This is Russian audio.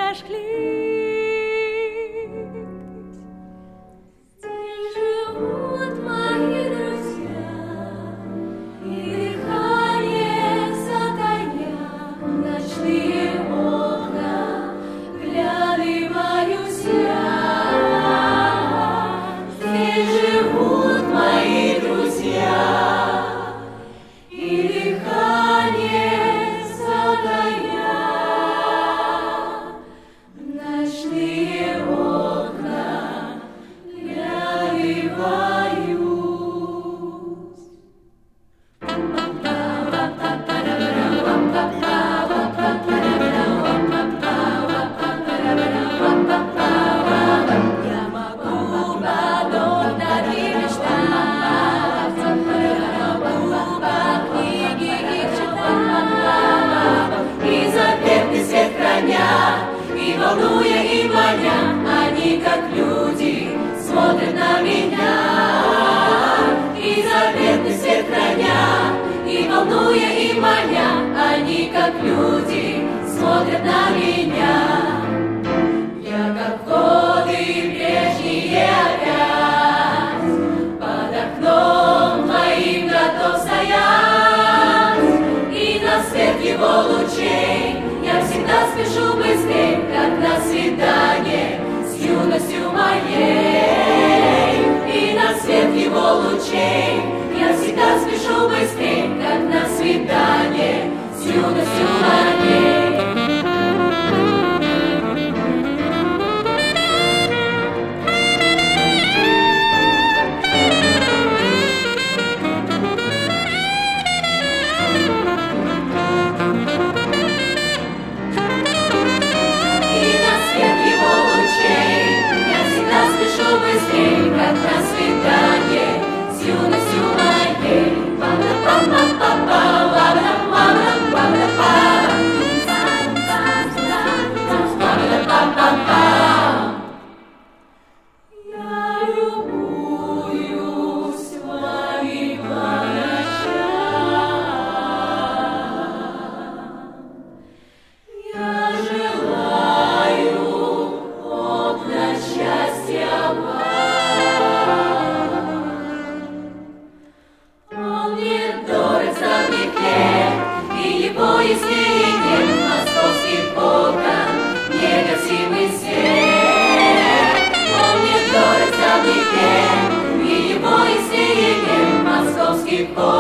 зажглись. Здесь живут мои друзья, и дыхание затая, ночные окна, вглядываюсь я. Здесь живут мои друзья, и дыхание затая, ночные окна вглядываюсь. Я могу подобно мечтать, я могу по книге их читать, и заветный свет храня, и волнуя, и маня, они как люди смотрят на меня. И заветный свет храня, и волнуя, и маня, они как люди смотрят на меня. Я как годы прежние опять под окном моим готов стоять, и на свет его лучей я всегда спешу быстрей, как на свидание с юностью моей. И на свет его лучей я всегда спешу быстрей, как на свидание с юностью моей. Быстрей, как на свидание с юностью моей. Я любуюсь вами по ночам. Я желаю окна счастья вам. Он мне дорог с давних лет, и его яснее нет московских окон, негасимый свет. Он мне дорог с давних лет, и его яснее нет московских окон.